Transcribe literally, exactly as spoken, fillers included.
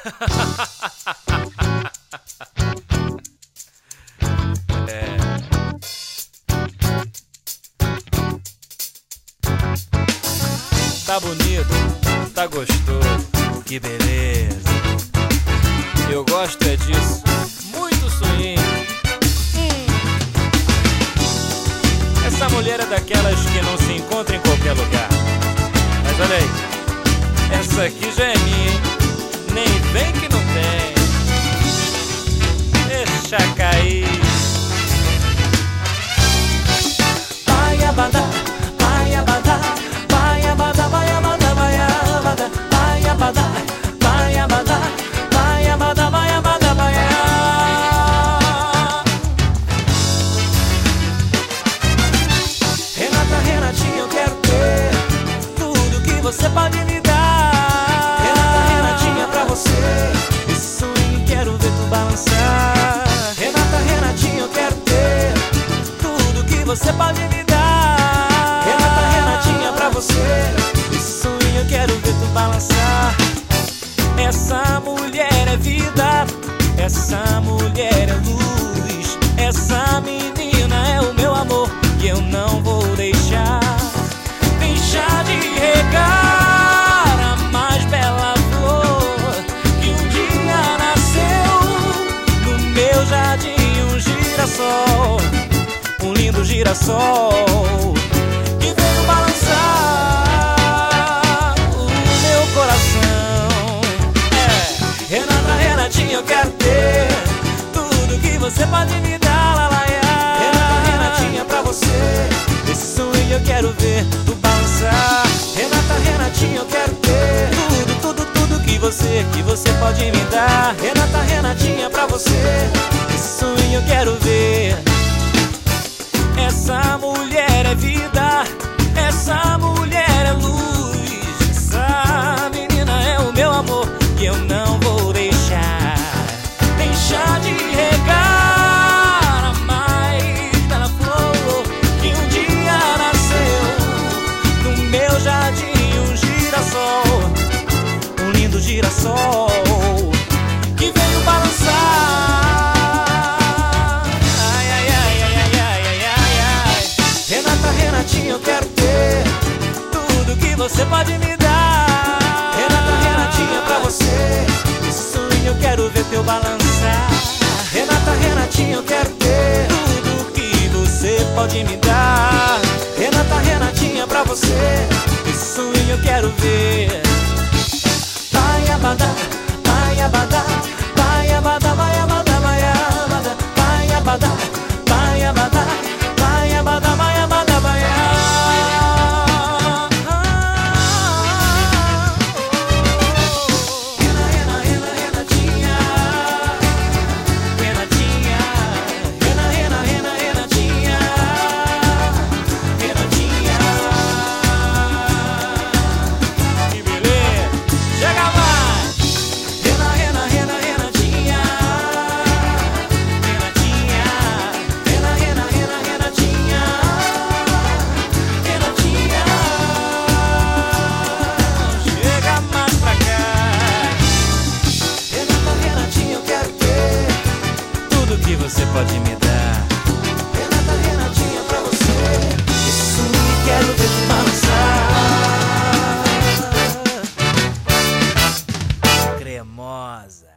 É. Tá bonito, tá gostoso, que beleza. Eu gosto é disso, muito swing. Hum. Essa mulher é daquelas que não se encontra em qualquer lugar. Mas olha aí, essa aqui já é minha, hein? Nem vem que não tem. Deixa cair. Vai abadá, vai abadá, vai abadá, vai abadá, vai abadá, vai abadá, vai abadá, vai abadá, vai abadá, vai Renata, Renatinha, eu quero ter tudo que você pode me dar. Renata, Renatinha, pra você esse swing quero ver tu balançar. Renata, Renatinha, eu quero ter tudo que você pode me dar. Renata, Renatinha, pra você esse swing eu quero ver tu balançar. Essa mulher é vida, essa mulher é luz, essa menina é o meu amor e eu não vou deixar deixar de regar a mais bela flor que um dia nasceu no meu jardim, um girassol, um lindo girassol que veio balançar o meu coração. É, Renata, Renatinha, eu quero ter tudo que você pode me dar, lalaiá. Renata, Renatinha, pra você esse swing eu quero ver tu balançar. Renata, Renatinha, eu quero ter tudo, tudo, tudo que você, que você pode me dar. Renata, Renatinha, pra você esse swing eu quero ver. Essa mulher é vida, essa mulher é luz, essa menina é o meu amor e eu não vou deixar deixar de regar a mais bela flor que um dia nasceu no meu jardim, um girassol, um lindo girassol que veio balançar. Renatinha, eu quero ter tudo que você pode me dar. Renata, Renatinha, pra você esse swing eu quero ver teu balançar. Renata, Renatinha, eu quero ter tudo que você pode me dar. Renata, Renatinha, pra você esse swing eu quero ver. Vai abadá, vai abadá, vai abadá, vai abadá, vai abadá, vai abadá, vai abadá, vai abadá, vai abadá, vai abadá. Que você pode me dar. Renata, Renatinha, pra você esse swing quero ver tu balançar. Cremosa.